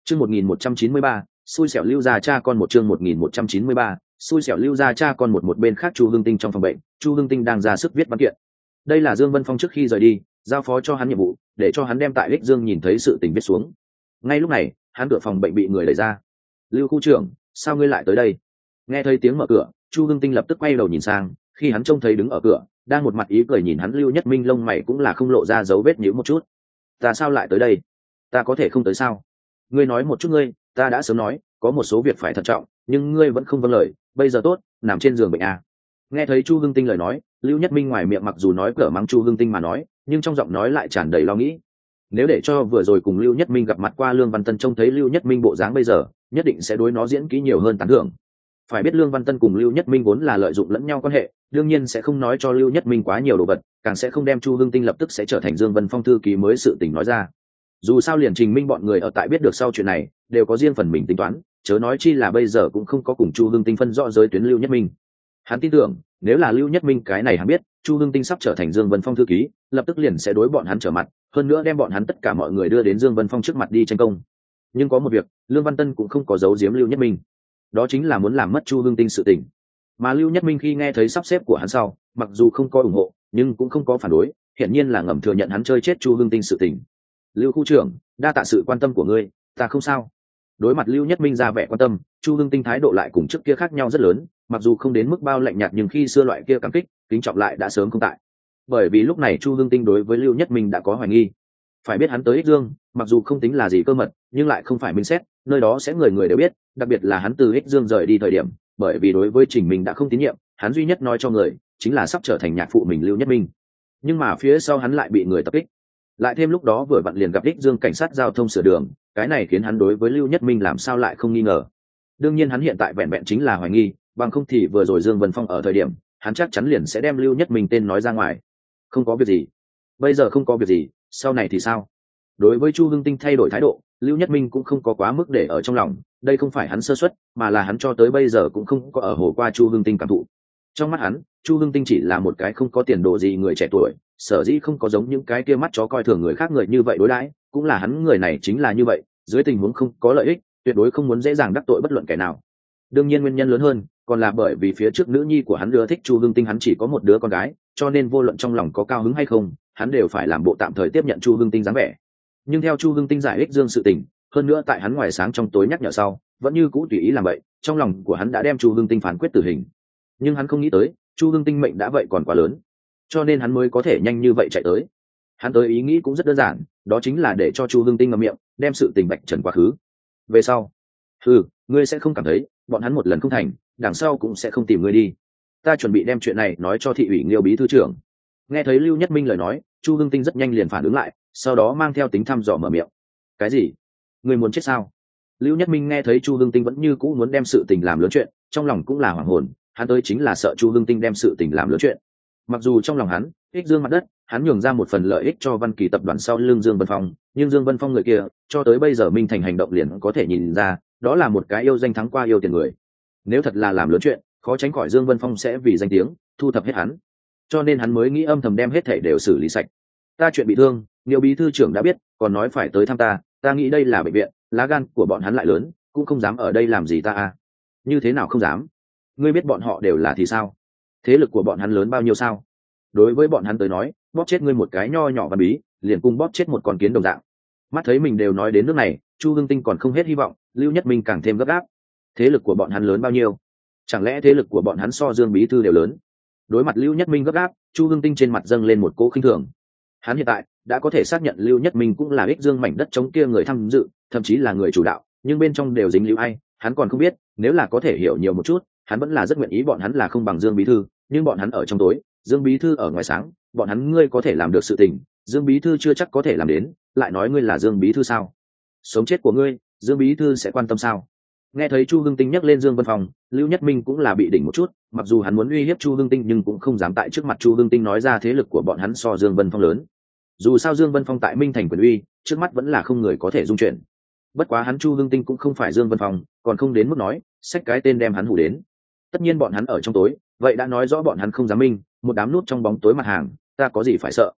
Chương 1193, xui xẻo lưu gia cha con một. Chương 1193, xui xẻo lưu gia cha con một bên khác Chu Hưng Tinh trong phòng bệnh, Chu Hưng Tinh đang ra sức viết văn kiện. Đây là Dương Vân Phong trước khi rời đi, giao phó cho hắn nhiệm vụ, để cho hắn đem tại Ích Dương nhìn thấy sự tình viết xuống. Ngay lúc này, hắn cửa phòng bệnh bị người đẩy ra. "Lưu khu trưởng, sao ngươi lại tới đây?" Nghe thấy tiếng mở cửa, Chu Hưng Tinh lập tức quay đầu nhìn sang, khi hắn trông thấy đứng ở cửa, đang một mặt ý cười nhìn hắn Lưu Nhất Minh, lông mày cũng là không lộ ra dấu vết nhíu một chút. "Ta sao lại tới đây? Ta có thể không tới sao? Ngươi nói một chút ngươi, ta đã sớm nói, có một số việc phải thận trọng, nhưng ngươi vẫn không vâng lời, bây giờ tốt, nằm trên giường bệnh à?" Nghe thấy Chu Hưng Tinh lời nói, Lưu Nhất Minh ngoài miệng mặc dù nói cỡ mắng Chu Hưng Tinh mà nói, nhưng trong giọng nói lại tràn đầy lo nghĩ. Nếu để cho vừa rồi cùng Lưu Nhất Minh gặp mặt qua Lương Văn Tân trông thấy Lưu Nhất Minh bộ dáng bây giờ, nhất định sẽ đối nó diễn kỹ nhiều hơn tán thưởng. Phải biết Lương Văn Tân cùng Lưu Nhất Minh vốn là lợi dụng lẫn nhau quan hệ, đương nhiên sẽ không nói cho Lưu Nhất Minh quá nhiều đồ vật, càng sẽ không đem Chu Hưng Tinh lập tức sẽ trở thành Dương Vân Phong thư ký mới sự tình nói ra. Dù sao liền Trình Minh bọn người ở tại biết được sau chuyện này, đều có riêng phần mình tính toán, chớ nói chi là bây giờ cũng không có cùng Chu Hưng Tinh phân rõ giới tuyến Lưu Nhất Minh. Hắn tin tưởng, nếu là Lưu Nhất Minh cái này hắn biết, Chu Hưng Tinh sắp trở thành Dương Vân Phong thư ký, lập tức liền sẽ đối bọn hắn trở mặt, hơn nữa đem bọn hắn tất cả mọi người đưa đến Dương Vân Phong trước mặt đi tranh công. Nhưng có một việc, Lương Văn Tân cũng không có giấu giếm Lưu Nhất Minh, đó chính là muốn làm mất Chu Hưng Tinh sự tình. Mà Lưu Nhất Minh khi nghe thấy sắp xếp của hắn sau, mặc dù không có ủng hộ, nhưng cũng không có phản đối, hiển nhiên là ngầm thừa nhận hắn chơi chết Chu Hưng Tinh sự tình. "Lưu khu trưởng, đa tạ sự quan tâm của ngươi, ta không sao." Đối mặt Lưu Nhất Minh ra vẻ quan tâm, Chu Hưng Tinh thái độ lại cùng trước kia khác nhau rất lớn, mặc dù không đến mức bao lạnh nhạt, nhưng khi xưa loại kia cảm kích, kính trọng lại đã sớm không tại. Bởi vì lúc này Chu Hưng Tinh đối với Lưu Nhất Minh đã có hoài nghi. Phải biết hắn tới Ích Dương, mặc dù không tính là gì cơ mật, nhưng lại không phải minh xét, nơi đó sẽ người người đều biết, đặc biệt là hắn từ Ích Dương rời đi thời điểm, bởi vì đối với Trình Minh đã không tín nhiệm, hắn duy nhất nói cho người, chính là sắp trở thành nhạc phụ mình Lưu Nhất Minh. Nhưng mà phía sau hắn lại bị người tập kích. Lại thêm lúc đó vừa vặn liền gặp Ích Dương cảnh sát giao thông sửa đường, cái này khiến hắn đối với Lưu Nhất Minh làm sao lại không nghi ngờ. Đương nhiên hắn hiện tại vẹn vẹn chính là hoài nghi, bằng không thì vừa rồi Dương Vân Phong ở thời điểm, hắn chắc chắn liền sẽ đem Lưu Nhất Minh tên nói ra ngoài. Không có việc gì. Bây giờ không có việc gì, sau này thì sao? Đối với Chu Hưng Tinh thay đổi thái độ, Lưu Nhất Minh cũng không có quá mức để ở trong lòng, đây không phải hắn sơ suất, mà là hắn cho tới bây giờ cũng không có ở hồ qua Chu Hưng Tinh cảm thụ. Trong mắt hắn, Chu Hưng Tinh chỉ là một cái không có tiền đồ gì người trẻ tuổi, sở dĩ không có giống những cái kia mắt chó coi thường người khác người như vậy đối đãi, cũng là hắn người này chính là như vậy, dưới tình huống không có lợi ích, tuyệt đối không muốn dễ dàng đắc tội bất luận kẻ nào. Đương nhiên nguyên nhân lớn hơn, còn là bởi vì phía trước nữ nhi của hắn ưa thích Chu Hưng Tinh, hắn chỉ có một đứa con gái, cho nên vô luận trong lòng có cao hứng hay không, hắn đều phải làm bộ tạm thời tiếp nhận Chu Hưng Tinh dáng vẻ. Nhưng theo Chu Hưng Tinh giải Ích Dương sự tình, hơn nữa tại hắn ngoài sáng trong tối nhắc nhở sau, vẫn như cũ tùy ý làm vậy, trong lòng của hắn đã đem Chu Hưng Tinh phán quyết tử hình. Nhưng hắn không nghĩ tới, Chu Hưng Tinh mệnh đã vậy còn quá lớn, cho nên hắn mới có thể nhanh như vậy chạy tới. Hắn tới ý nghĩ cũng rất đơn giản, đó chính là để cho Chu Hưng Tinh ngậm miệng, đem sự tình bạch trần quá khứ. Về sau, ngươi sẽ không cảm thấy bọn hắn một lần không thành, đằng sau cũng sẽ không tìm ngươi đi. Ta chuẩn bị đem chuyện này nói cho thị ủy Liêu bí thư trưởng. Nghe thấy Lưu Nhất Minh lời nói, Chu Hưng Tinh rất nhanh liền phản ứng lại, sau đó mang theo tính thăm dò mở miệng. Cái gì? Ngươi muốn chết sao? Lưu Nhất Minh nghe thấy Chu Hưng Tinh vẫn như cũ muốn đem sự tình làm lớn chuyện, trong lòng cũng là hoảng hồn, hắn tới chính là sợ Chu Hưng Tinh đem sự tình làm lớn chuyện. Mặc dù trong lòng hắn, Ích Dương mặt đất, hắn nhường ra một phần lợi ích cho Văn Kỳ tập đoàn sau lưng Dương Vân Phong, nhưng Dương Vân Phong người kia, cho tới bây giờ Minh Thành hành động liền có thể nhìn ra, đó là một cái yêu danh thắng qua yêu tiền người. Nếu thật là làm lớn chuyện, khó tránh khỏi Dương Vân Phong sẽ vì danh tiếng thu thập hết hắn, cho nên hắn mới nghĩ âm thầm đem hết thảy đều xử lý sạch. Ta chuyện bị thương, Liêu bí thư trưởng đã biết, còn nói phải tới thăm ta nghĩ đây là bệnh viện, lá gan của bọn hắn lại lớn, cũng không dám ở đây làm gì ta à? Như thế nào không dám? Ngươi biết bọn họ đều là thì sao? Thế lực của bọn hắn lớn bao nhiêu sao? Đối với bọn hắn tới nói, bóp chết ngươi một cái nho nhỏ văn bí, liền cùng bóp chết một con kiến đồng dạng. Mắt thấy mình đều nói đến nước này, Chu Hưng Tinh còn không hết hy vọng, Lưu Nhất Minh càng thêm gấp gáp. Thế lực của bọn hắn lớn bao nhiêu? Chẳng lẽ thế lực của bọn hắn so Dương bí thư đều lớn? Đối mặt Lưu Nhất Minh gấp gáp, Chu Hưng Tinh trên mặt dâng lên một cỗ khinh thường. Hắn hiện tại đã có thể xác nhận Lưu Nhất Minh cũng là Ích Dương mảnh đất chống kia người tham dự, thậm chí là người chủ đạo, nhưng bên trong đều dính Lưu ai, hắn còn không biết, nếu là có thể hiểu nhiều một chút, hắn vẫn là rất nguyện ý bọn hắn là không bằng Dương bí thư, nhưng bọn hắn ở trong tối, Dương bí thư ở ngoài sáng, bọn hắn ngươi có thể làm được sự tình, Dương bí thư chưa chắc có thể làm đến, lại nói ngươi là Dương bí thư sao? Sống chết của ngươi, Dương bí thư sẽ quan tâm sao? Nghe thấy Chu Hưng Tinh nhắc lên Dương Vân Phong, Lưu Nhất Minh cũng là bị đỉnh một chút, mặc dù hắn muốn uy hiếp Chu Hưng Tinh nhưng cũng không dám tại trước mặt Chu Hưng Tinh nói ra thế lực của bọn hắn so Dương Vân Phong lớn. Dù sao Dương Vân Phong tại Minh Thành quyền uy, trước mắt vẫn là không người có thể dung chuyển. Bất quá hắn Chu Hưng Tinh cũng không phải Dương Vân Phong, còn không đến mức nói xách cái tên đem hắn hù đến. Tất nhiên bọn hắn ở trong tối, vậy đã nói rõ bọn hắn không dám minh, một đám nút trong bóng tối mặt hàng, ta có gì phải sợ?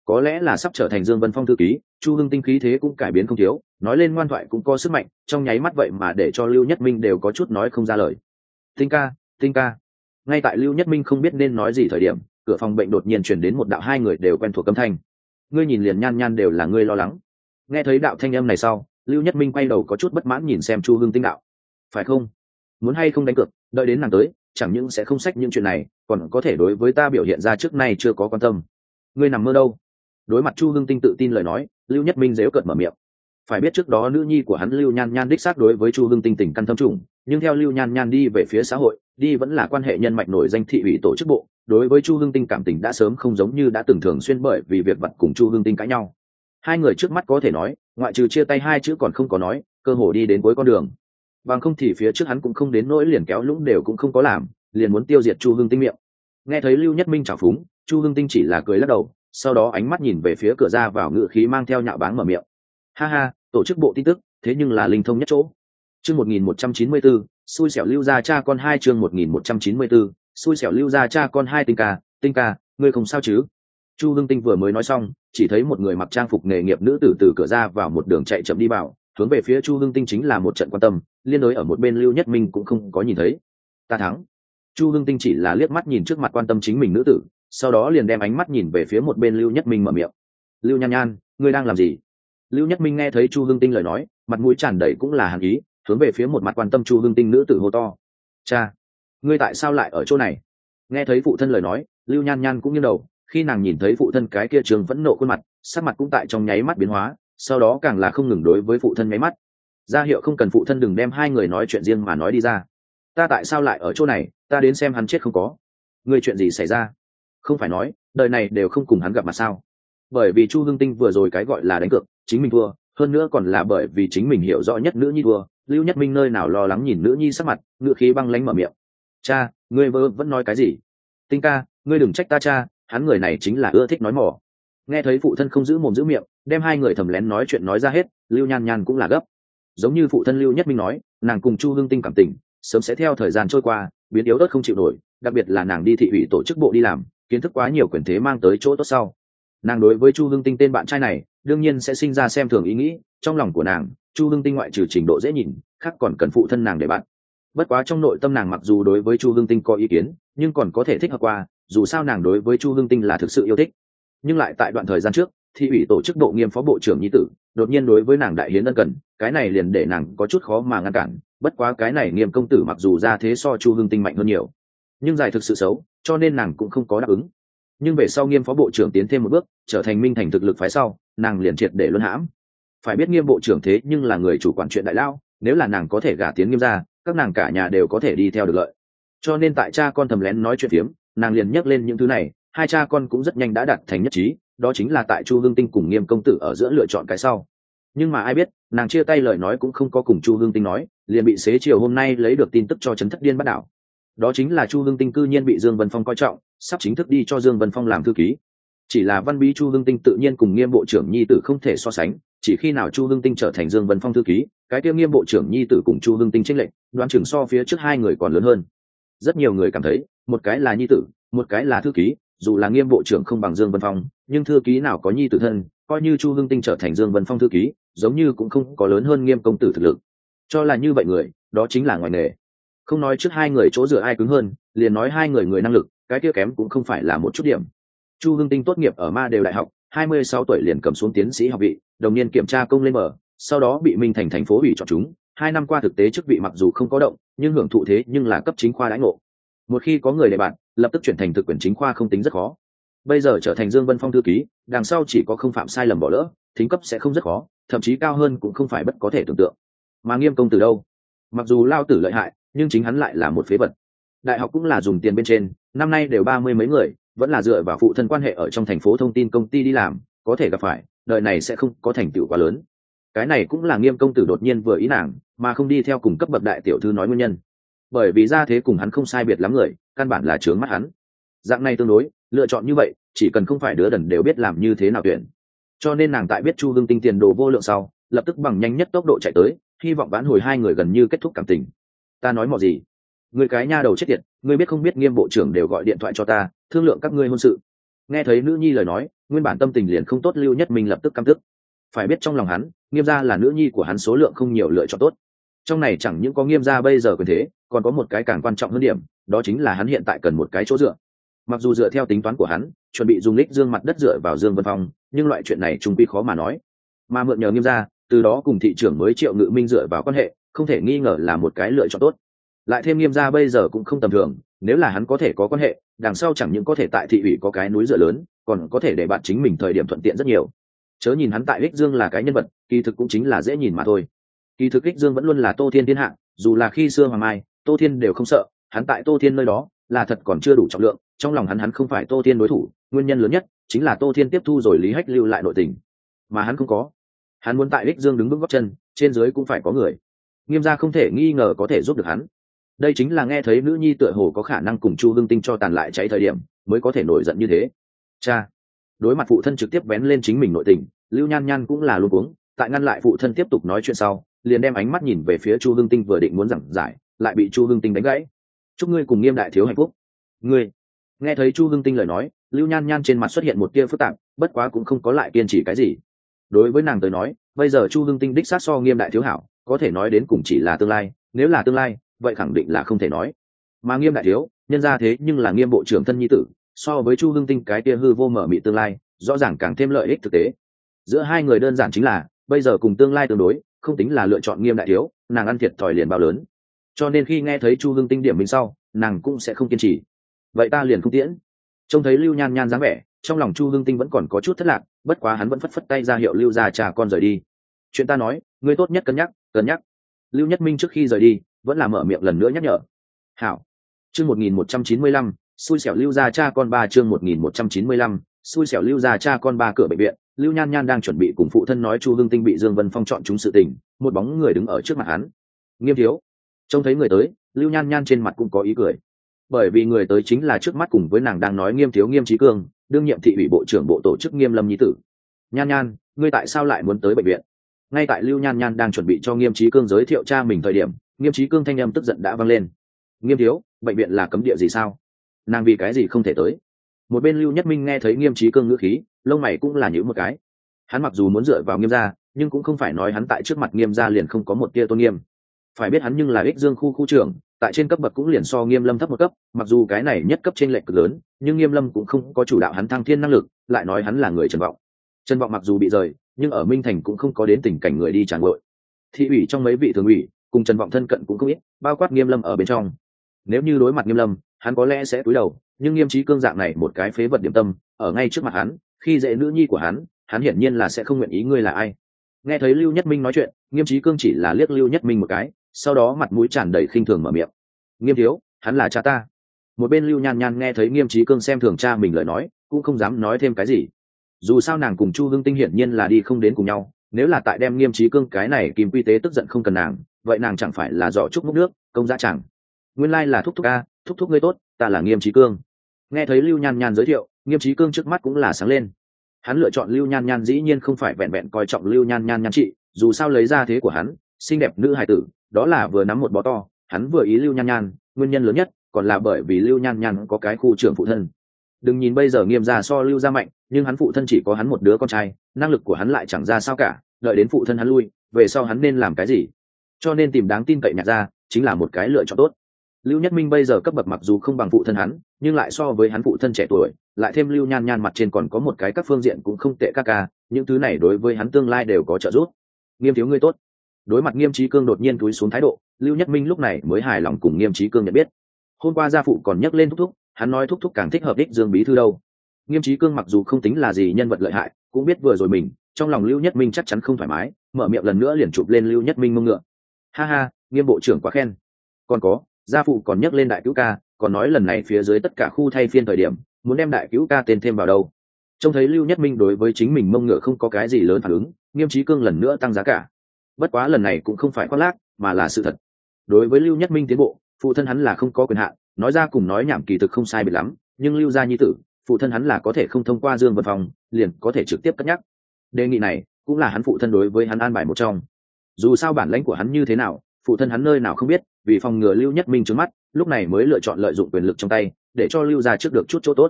Có lẽ là sắp trở thành Dương Vân Phong thư ký, Chu Hưng Tinh khí thế cũng cải biến không thiếu, nói lên ngoan thoại cũng có sức mạnh, trong nháy mắt vậy mà để cho Lưu Nhất Minh đều có chút nói không ra lời. Tinh ca, Tinh ca. Ngay tại Lưu Nhất Minh không biết nên nói gì thời điểm, cửa phòng bệnh đột nhiên truyền đến một đạo hai người đều quen thuộc âm thanh. Ngươi nhìn liền Nhan Nhan đều là ngươi lo lắng. Nghe thấy đạo thanh âm này sau, Lưu Nhất Minh quay đầu có chút bất mãn nhìn xem Chu Hưng Tinh đạo. Phải không? Muốn hay không đánh cược, đợi đến nàng tới, chẳng những sẽ không xách những chuyện này, còn có thể đối với ta biểu hiện ra trước nay chưa có quan tâm. Ngươi nằm mơ đâu? Đối mặt Chu Hưng Tinh tự tin lời nói, Lưu Nhất Minh giễu cợt mở miệng. Phải biết trước đó nữ nhi của hắn Lưu Nhan Nhan đích xác đối với Chu Hưng Tinh tình căn thâm trùng, nhưng theo Lưu Nhan Nhan đi về phía xã hội, đi vẫn là quan hệ nhân mạch nổi danh thị ủy tổ chức bộ, đối với Chu Hưng Tinh cảm tình đã sớm không giống như đã từng thường xuyên bởi vì việc vật cùng Chu Hưng Tinh cãi nhau. Hai người trước mắt có thể nói, ngoại trừ chia tay hai chữ còn không có nói, cơ hồ đi đến cuối con đường. Bằng không thì phía trước hắn cũng không đến nỗi liền kéo lũng đều cũng không có làm, liền muốn tiêu diệt Chu Hưng Tinh miệng. Nghe thấy Lưu Nhất Minh trào phúng, Chu Hưng Tinh chỉ là cười lắc đầu, sau đó ánh mắt nhìn về phía cửa ra vào ngự khí mang theo nhạo báng mở miệng. Ha ha, tổ chức bộ tin tức, thế nhưng là linh thông nhất chỗ. Chương 1194, xui xẻo Lưu gia cha con hai chương 1194, xui xẻo Lưu gia cha con hai. Tinh ca, ngươi không sao chứ? Chu Hưng Tinh vừa mới nói xong, chỉ thấy một người mặc trang phục nghề nghiệp nữ tử từ cửa ra vào một đường chạy chậm đi vào, hướng về phía Chu Hưng Tinh chính là một trận quan tâm, liên đối ở một bên Lưu Nhất Minh cũng không có nhìn thấy. Ta thắng. Chu Hưng Tinh chỉ là liếc mắt nhìn trước mặt quan tâm chính mình nữ tử, sau đó liền đem ánh mắt nhìn về phía một bên Lưu Nhất Minh mở miệng. Lưu Nhan Nhan, ngươi đang làm gì? Lưu Nhất Minh nghe thấy Chu Hưng Tinh lời nói, mặt mũi tràn đầy cũng là hàn ý, hướng về phía một mặt quan tâm Chu Hưng Tinh nữ tử hô to. Cha, ngươi tại sao lại ở chỗ này? Nghe thấy phụ thân lời nói, Lưu Nhan Nhan cũng nghiêng đầu, khi nàng nhìn thấy phụ thân cái kia trường phẫn nộ khuôn mặt, sắc mặt cũng tại trong nháy mắt biến hóa, sau đó càng là không ngừng đối với phụ thân nháy mắt, ra hiệu không cần phụ thân đừng đem hai người nói chuyện riêng mà nói đi ra. Ta tại sao lại ở chỗ này? Ta đến xem hắn chết không có. Ngươi chuyện gì xảy ra? Không phải nói đời này đều không cùng hắn gặp mặt sao? Bởi vì Chu Hưng Tinh vừa rồi cái gọi là đánh cược, chính mình thua, hơn nữa còn là bởi vì chính mình hiểu rõ nhất nữ nhi thua. Lưu Nhất Minh nơi nào lo lắng nhìn nữ nhi sắc mặt, ngựa khí băng lãnh mở miệng. Cha, ngươi vẫn nói cái gì? Tinh ca, ngươi đừng trách ta cha, hắn người này chính là ưa thích nói mỏ. Nghe thấy phụ thân không giữ mồm giữ miệng, đem hai người thầm lén nói chuyện nói ra hết, Lưu Nhan Nhan cũng là gấp. Giống như phụ thân Lưu Nhất Minh nói, nàng cùng Chu Hưng Tinh cảm tình sớm sẽ theo thời gian trôi qua biến yếu ớt không chịu nổi, đặc biệt là nàng đi thị ủy tổ chức bộ đi làm, kiến thức quá nhiều quyền thế mang tới chỗ tốt sau, nàng đối với Chu Hưng Tinh tên bạn trai này đương nhiên sẽ sinh ra xem thường ý nghĩ. Trong lòng của nàng, Chu Hưng Tinh ngoại trừ trình độ dễ nhìn, khác còn cần phụ thân nàng để bạn. Bất quá trong nội tâm nàng mặc dù đối với Chu Hưng Tinh có ý kiến, nhưng còn có thể thích hợp qua, dù sao nàng đối với Chu Hưng Tinh là thực sự yêu thích. Nhưng lại tại đoạn thời gian trước, thị ủy tổ chức bộ Nghiêm phó bộ trưởng nhi tử đột nhiên đối với nàng đại hiến ân cần, cái này liền để nàng có chút khó mà ngăn cản. Bất quá cái này Nghiêm công tử mặc dù ra thế so Chu Hưng Tinh mạnh hơn nhiều, nhưng giải thực sự xấu, cho nên nàng cũng không có đáp ứng. Nhưng về sau Nghiêm phó bộ trưởng tiến thêm một bước, trở thành minh thành thực lực phái sau, nàng liền triệt để luân hãm. Phải biết Nghiêm bộ trưởng thế nhưng là người chủ quản chuyện đại lao, nếu là nàng có thể gả tiến Nghiêm ra, các nàng cả nhà đều có thể đi theo được lợi. Cho nên tại cha con thầm lén nói chuyện phiếm, nàng liền nhắc lên những thứ này, hai cha con cũng rất nhanh đã đạt thành nhất trí, đó chính là tại Chu Hưng Tinh cùng Nghiêm công tử ở giữa lựa chọn cái sau. Nhưng mà ai biết, nàng chia tay lời nói cũng không có cùng Chu Hưng Tinh nói, liền bị xế chiều hôm nay lấy được tin tức cho chấn thất điên bắt đảo. Đó chính là Chu Hưng Tinh cư nhiên bị Dương Vân Phong coi trọng, sắp chính thức đi cho Dương Vân Phong làm thư ký. Chỉ là văn bí Chu Hưng Tinh tự nhiên cùng Nghiêm bộ trưởng nhi tử không thể so sánh, chỉ khi nào Chu Hưng Tinh trở thành Dương Vân Phong thư ký, cái kia Nghiêm bộ trưởng nhi tử cùng Chu Hưng Tinh chênh lệch, đoán chừng so phía trước hai người còn lớn hơn. Rất nhiều người cảm thấy, một cái là nhi tử, một cái là thư ký, dù là Nghiêm bộ trưởng không bằng Dương Vân Phong, nhưng thư ký nào có nhi tử thân, coi như Chu Hưng Tinh trở thành Dương Vân Phong thư ký, giống như cũng không có lớn hơn Nghiêm công tử thực lực. Cho là như vậy người, đó chính là ngoài nghề. Không nói trước hai người chỗ dựa ai cứng hơn, liền nói hai người năng lực, cái kia kém cũng không phải là một chút điểm. Chu Hưng Tinh tốt nghiệp ở Ma Đều Đại học, 26 tuổi liền cầm xuống tiến sĩ học vị, đồng niên kiểm tra công lên mở, sau đó bị Minh Thành thành phố ủy chọn chúng. 2 năm qua thực tế chức vị mặc dù không có động, nhưng hưởng thụ thế nhưng là cấp chính khoa đãi ngộ. Một khi có người đề bạn, lập tức chuyển thành thực quyền chính khoa không tính rất khó. Bây giờ trở thành Dương Vân Phong thư ký, đằng sau chỉ có không phạm sai lầm bỏ lỡ, thính cấp sẽ không rất khó, thậm chí cao hơn cũng không phải bất có thể tưởng tượng. Mà Nghiêm công tử đâu? Mặc dù lao tử lợi hại, nhưng chính hắn lại là một phế vật. Đại học cũng là dùng tiền bên trên, năm nay đều 30 mấy người, vẫn là dựa vào phụ thân quan hệ ở trong thành phố thông tin công ty đi làm, có thể gặp phải, đời này sẽ không có thành tựu quá lớn. Cái này cũng là Nghiêm công tử đột nhiên vừa ý nàng, mà không đi theo cùng cấp bậc đại tiểu thư nói nguyên nhân. Bởi vì ra thế cùng hắn không sai biệt lắm người, căn bản là chướng mắt hắn. Dạng này tương đối, lựa chọn như vậy, chỉ cần không phải đứa đần đều biết làm như thế nào tuyển. Cho nên nàng tại biết Chu Hưng Tinh tiền đồ vô lượng sau, lập tức bằng nhanh nhất tốc độ chạy tới, hy vọng vãn hồi hai người gần như kết thúc cảm tình. Ta nói mò gì? Người cái nha đầu chết tiệt, ngươi biết không biết Nghiêm bộ trưởng đều gọi điện thoại cho ta, thương lượng các ngươi hôn sự. Nghe thấy nữ nhi lời nói, nguyên bản tâm tình liền không tốt Lưu Nhất Minh lập tức căm tức. Phải biết trong lòng hắn, Nghiêm gia là nữ nhi của hắn số lượng không nhiều lựa chọn tốt. Trong này chẳng những có Nghiêm gia bây giờ quyền thế, còn có một cái càng quan trọng hơn điểm, đó chính là hắn hiện tại cần một cái chỗ dựa. Mặc dù dựa theo tính toán của hắn, chuẩn bị dùng Lịch Dương mặt đất dựa vào Dương Vân Phong, nhưng loại chuyện này trung quy khó mà nói. Mà mượn nhờ Nghiêm gia, từ đó cùng thị trưởng mới Triệu Ngự Minh dựa vào quan hệ, không thể nghi ngờ là một cái lựa chọn tốt. Lại thêm Nghiêm gia bây giờ cũng không tầm thường, nếu là hắn có thể có quan hệ, đằng sau chẳng những có thể tại thị ủy có cái núi dựa lớn, còn có thể để bạn chính mình thời điểm thuận tiện rất nhiều. Chớ nhìn hắn tại Ích Dương là cái nhân vật, kỳ thực cũng chính là dễ nhìn mà thôi. Kỳ thực Ích Dương vẫn luôn là Tô Thiên thiên hạ, dù là khi xưa Hoàng Mai, Tô Thiên đều không sợ, hắn tại Tô Thiên nơi đó là thật còn chưa đủ trọng lượng, trong lòng hắn không phải Tô Thiên đối thủ, nguyên nhân lớn nhất chính là Tô Thiên tiếp thu rồi Lý Hách lưu lại nội tình, mà hắn không có. Hắn muốn tại Ích Dương đứng vững gót chân, trên dưới cũng phải có người. Nghiêm gia không thể nghi ngờ có thể giúp được hắn. Đây chính là nghe thấy nữ nhi tựa hồ có khả năng cùng Chu Hương Tinh cho tàn lại cháy thời điểm, mới có thể nổi giận như thế. Cha, đối mặt phụ thân trực tiếp bén lên chính mình nội tình, Lưu Nhan Nhan cũng là luống cuống, tại ngăn lại phụ thân tiếp tục nói chuyện sau, liền đem ánh mắt nhìn về phía Chu Hương Tinh vừa định muốn giảng giải, lại bị Chu Hương Tinh đánh gãy. Chúc ngươi cùng Nghiêm đại thiếu hạnh phúc. Ngươi. Nghe thấy Chu Hương Tinh lời nói, Lưu Nhan Nhan trên mặt xuất hiện một tia phức tạp, bất quá cũng không có lại kiên trì cái gì. Đối với nàng tới nói, bây giờ Chu Hương Tinh đích xác so Nghiêm đại thiếu hảo, có thể nói đến cùng chỉ là tương lai, nếu là tương lai, vậy khẳng định là không thể nói. Mà Nghiêm đại thiếu, nhân ra thế nhưng là Nghiêm bộ trưởng thân nhi tử, so với Chu Hương Tinh cái tia hư vô mở mị tương lai, rõ ràng càng thêm lợi ích thực tế. Giữa hai người đơn giản chính là, bây giờ cùng tương lai tương đối, không tính là lựa chọn Nghiêm đại thiếu, nàng ăn thiệt thòi liền bao lớn. Cho nên khi nghe thấy Chu Hương Tinh điểm mình sau, nàng cũng sẽ không kiên trì. Vậy ta liền không tiễn. Trông thấy Lưu Nhan Nhan dáng vẻ, trong lòng Chu Hương Tinh vẫn còn có chút thất lạc, bất quá hắn vẫn phất phất tay ra hiệu Lưu gia cha con rời đi. Chuyện ta nói, ngươi tốt nhất cân nhắc, cân nhắc. Lưu Nhất Minh trước khi rời đi, vẫn là mở miệng lần nữa nhắc nhở. Hảo. Chương 1195, xui xẻo Lưu gia cha con 3 chương 1195, xui xẻo Lưu gia cha con 3 cửa bệnh viện, Lưu Nhan Nhan đang chuẩn bị cùng phụ thân nói Chu Hương Tinh bị Dương Vân Phong chọn chúng sự tình, một bóng người đứng ở trước mặt hắn. Nghiêm thiếu. Trông thấy người tới, Lưu Nhan Nhan trên mặt cũng có ý cười. Bởi vì người tới chính là trước mắt cùng với nàng đang nói Nghiêm thiếu Nghiêm Chí Cương, đương nhiệm thị ủy bộ trưởng bộ tổ chức Nghiêm Lâm nhi tử. Nhan Nhan, ngươi tại sao lại muốn tới bệnh viện? Ngay tại Lưu Nhan Nhan đang chuẩn bị cho Nghiêm Chí Cương giới thiệu cha mình thời điểm, Nghiêm Chí Cương thanh âm tức giận đã vang lên. Nghiêm thiếu, bệnh viện là cấm địa gì sao? Nàng vì cái gì không thể tới? Một bên Lưu Nhất Minh nghe thấy Nghiêm Chí Cương ngữ khí, lông mày cũng là nhíu một cái. Hắn mặc dù muốn dựa vào Nghiêm gia, nhưng cũng không phải nói hắn tại trước mặt Nghiêm gia liền không có một tia tôn nghiêm. Phải biết hắn nhưng là Ích Dương khu trưởng, tại trên cấp bậc cũng liền so Nghiêm Lâm thấp một cấp, mặc dù cái này nhất cấp trên lệch cực lớn, nhưng Nghiêm Lâm cũng không có chủ đạo hắn thăng thiên năng lực, lại nói hắn là người Trần Vọng. Trần Vọng mặc dù bị rời, nhưng ở Minh Thành cũng không có đến tình cảnh người đi trả ngội. Thị ủy trong mấy vị thường ủy, cùng Trần Vọng thân cận cũng không ít, bao quát Nghiêm Lâm ở bên trong. Nếu như đối mặt Nghiêm Lâm, hắn có lẽ sẽ cúi đầu, nhưng Nghiêm Chí Cương dạng này một cái phế vật điểm tâm, ở ngay trước mặt hắn, khi dễ nữ nhi của hắn hiển nhiên là sẽ không nguyện ý ngươi là ai. Nghe thấy Lưu Nhất Minh nói chuyện, Nghiêm Chí Cương chỉ là liếc Lưu Nhất Minh một cái, sau đó mặt mũi tràn đầy khinh thường mở miệng. Nghiêm thiếu, hắn là cha ta. Một bên Lưu Nhan Nhan nghe thấy Nghiêm Chí Cương xem thường cha mình lời nói, cũng không dám nói thêm cái gì. Dù sao nàng cùng Chu Hương Tinh hiển nhiên là đi không đến cùng nhau, nếu là tại đem Nghiêm Chí Cương cái này Kim Quy Tế tức giận không cần nàng, vậy nàng chẳng phải là giỏ trúc múc nước, công dã chẳng. Nguyên lai là thúc thúc a, thúc thúc ngươi tốt, ta là Nghiêm Chí Cương. Nghe thấy Lưu Nhan Nhan giới thiệu, Nghiêm Chí Cương trước mắt cũng là sáng lên. Hắn lựa chọn Lưu Nhan Nhan dĩ nhiên không phải vẹn vẹn coi trọng Lưu Nhan Nhan nhan trị, dù sao lấy ra thế của hắn, xinh đẹp nữ hài tử, đó là vừa nắm một bó to, hắn vừa ý Lưu Nhan Nhan, nguyên nhân lớn nhất còn là bởi vì Lưu Nhan Nhan có cái khu trưởng phụ thân. Đừng nhìn bây giờ Nghiêm gia so Lưu gia mạnh, nhưng hắn phụ thân chỉ có hắn một đứa con trai, năng lực của hắn lại chẳng ra sao cả, đợi đến phụ thân hắn lui, về sau hắn nên làm cái gì? Cho nên tìm đáng tin cậy Nhạc gia chính là một cái lựa chọn tốt. Lưu Nhất Minh bây giờ cấp bậc mặc dù không bằng phụ thân hắn, nhưng lại so với hắn phụ thân trẻ tuổi, lại thêm Lưu Nhan Nhan mặt trên còn có một cái các phương diện cũng không tệ ca ca, những thứ này đối với hắn tương lai đều có trợ giúp. Nghiêm thiếu ngươi tốt. Đối mặt Nghiêm Chí Cương đột nhiên cúi xuống thái độ, Lưu Nhất Minh lúc này mới hài lòng cùng Nghiêm Chí Cương nhận biết. Hôm qua gia phụ còn nhắc lên thúc thúc, hắn nói thúc thúc càng thích hợp đích Dương bí thư đâu. Nghiêm Chí Cương mặc dù không tính là gì nhân vật lợi hại, cũng biết vừa rồi mình, trong lòng Lưu Nhất Minh chắc chắn không thoải mái, mở miệng lần nữa liền chụp lên Lưu Nhất Minh mông ngựa. Ha ha, Nghiêm bộ trưởng quá khen. Còn có, gia phụ còn nhắc lên đại cứu ca, còn nói lần này phía dưới tất cả khu thay phiên thời điểm, muốn đem đại cứu ca tên thêm vào đâu. Trông thấy Lưu Nhất Minh đối với chính mình mông ngựa không có cái gì lớn phản ứng, Nghiêm Chí Cương lần nữa tăng giá cả. Bất quá lần này cũng không phải khoác lác, mà là sự thật. Đối với Lưu Nhất Minh tiến bộ, phụ thân hắn là không có quyền hạn, nói ra cùng nói nhảm kỳ thực không sai biệt lắm, nhưng Lưu gia nhi tử, phụ thân hắn là có thể không thông qua Dương Vân Phong, liền có thể trực tiếp cất nhắc. Đề nghị này cũng là hắn phụ thân đối với hắn an bài một trong. Dù sao bản lãnh của hắn như thế nào, phụ thân hắn nơi nào không biết, vì phòng ngừa Lưu Nhất Minh trướng mắt, lúc này mới lựa chọn lợi dụng quyền lực trong tay, để cho Lưu gia trước được chút chỗ tốt.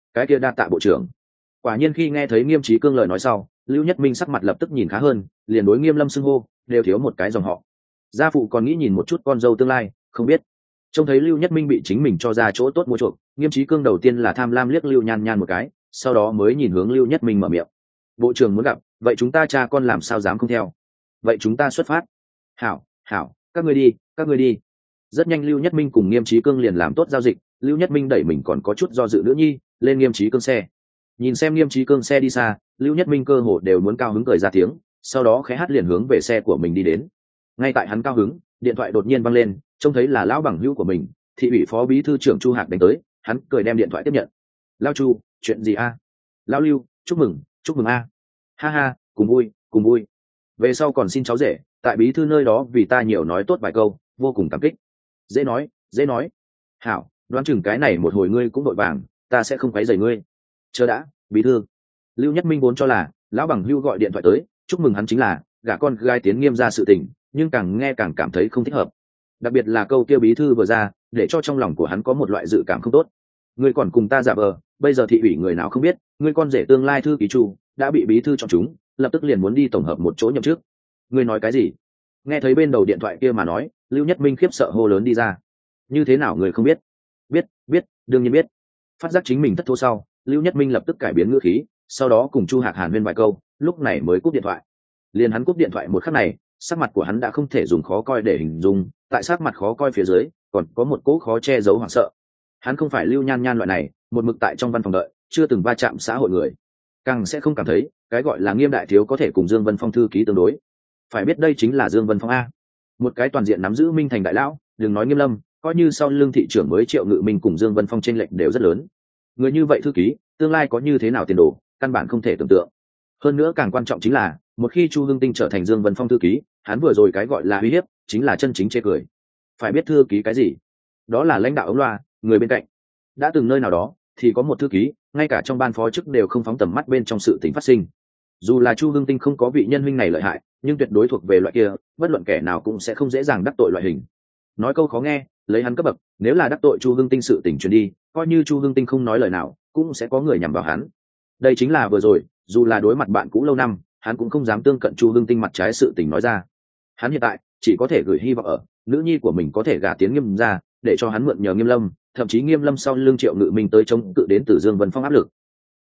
cái kia đa tạ bộ trưởng. Quả nhiên khi nghe thấy Nghiêm Chí Cương lời nói sau, Lưu Nhất Minh sắc mặt lập tức nhìn khá hơn, liền đối Nghiêm Lâm xưng hô, đều thiếu một cái dòng họ. Gia phụ còn nghĩ nhìn một chút con dâu tương lai, không biết. Trông thấy Lưu Nhất Minh bị chính mình cho ra chỗ tốt mua chuộc, Nghiêm Chí Cương đầu tiên là tham lam liếc Lưu Nhan Nhan một cái, sau đó mới nhìn hướng Lưu Nhất Minh mở miệng. Bộ trưởng muốn gặp, vậy chúng ta cha con làm sao dám không theo? Vậy chúng ta xuất phát. Hảo, hảo, các ngươi đi, các ngươi đi. Rất nhanh Lưu Nhất Minh cùng Nghiêm Chí Cương liền làm tốt giao dịch, Lưu Nhất Minh đẩy mình còn có chút do dự nữa nhi, lên Nghiêm Chí Cương xe. Nhìn xem Nghiêm Chí Cương xe đi xa, Lưu Nhất Minh cơ hồ đều muốn cao hứng cười ra tiếng, sau đó khẽ hát liền hướng về xe của mình đi đến. Ngay tại hắn cao hứng, điện thoại đột nhiên vang lên, trông thấy là lão bằng hữu của mình, thị ủy phó bí thư trưởng Chu Hạc đánh tới, hắn cười đem điện thoại tiếp nhận. Lão Chu, chuyện gì a? Lão Lưu, chúc mừng a. Ha ha, cùng vui, cùng vui. Về sau còn xin cháu rể, tại bí thư nơi đó vì ta nhiều nói tốt vài câu, vô cùng cảm kích. Dễ nói, dễ nói. Hảo, đoán chừng cái này một hồi ngươi cũng vội vàng, ta sẽ không quấy rầy ngươi. Chờ đã, bí thư. Lưu Nhất Minh vốn cho là lão bằng hưu gọi điện thoại tới chúc mừng hắn chính là gả con gái tiến Nghiêm ra sự tình, nhưng càng nghe càng cảm thấy không thích hợp, đặc biệt là câu kia bí thư vừa ra để cho trong lòng của hắn có một loại dự cảm không tốt. Ngươi còn cùng ta giả vờ, bây giờ thị ủy người nào không biết ngươi con rể tương lai thư ký Chu đã bị bí thư chọn chúng, lập tức liền muốn đi tổng hợp một chỗ nhậm chức. Ngươi nói cái gì? Nghe thấy bên đầu điện thoại kia mà nói, Lưu Nhất Minh khiếp sợ hô lớn đi ra. Như thế nào người không biết? Biết, đương nhiên biết. Phát giác chính mình thất thố sau, Lưu Nhất Minh lập tức cải biến ngữ khí, sau đó cùng Chu Hạc hàn huyên vài câu, lúc này mới cúp điện thoại. Liền hắn cúp điện thoại một khắc này, sắc mặt của hắn đã không thể dùng khó coi để hình dung, tại sắc mặt khó coi phía dưới còn có một cỗ khó che giấu hoảng sợ. Hắn không phải Lưu Nhan Nhan loại này một mực tại trong văn phòng đợi chưa từng va chạm xã hội người, càng sẽ không cảm thấy cái gọi là Nghiêm đại thiếu có thể cùng Dương Vân Phong thư ký tương đối. Phải biết đây chính là Dương Vân Phong a, một cái toàn diện nắm giữ Minh Thành đại lão, đừng nói Nghiêm Lâm, coi như sau lưng thị trưởng mới Triệu Ngự Minh cùng Dương Vân Phong chênh lệch đều rất lớn. Người như vậy thư ký tương lai có như thế nào tiền đồ, căn bản không thể tưởng tượng. Hơn nữa càng quan trọng chính là một khi Chu Hưng Tinh trở thành Dương Vân Phong thư ký, hắn vừa rồi cái gọi là uy hiếp chính là chân chính chê cười. Phải biết thư ký cái gì? Đó là lãnh đạo ống loa, người bên cạnh. Đã từng nơi nào đó thì có một thư ký, ngay cả trong ban phó chức đều không phóng tầm mắt bên trong sự tình phát sinh. Dù là Chu Hưng Tinh không có vị nhân huynh này lợi hại, nhưng tuyệt đối thuộc về loại kia, bất luận kẻ nào cũng sẽ không dễ dàng đắc tội loại hình. Nói câu khó nghe, lấy hắn cấp bậc, nếu là đắc tội Chu Hưng Tinh sự tình truyền đi, coi như Chu Hưng Tinh không nói lời nào, cũng sẽ có người nhằm vào hắn. Đây chính là vừa rồi, dù là đối mặt bạn cũ lâu năm, hắn cũng không dám tương cận Chu Hưng Tinh mặt trái sự tình nói ra. Hắn hiện tại chỉ có thể gửi hy vọng ở nữ nhi của mình có thể gả tiến Nghiêm ra, để cho hắn mượn nhờ Nghiêm Lâm, thậm chí Nghiêm Lâm sau lưng Triệu Ngự Minh tới chống cự đến từ Dương Vân Phong áp lực.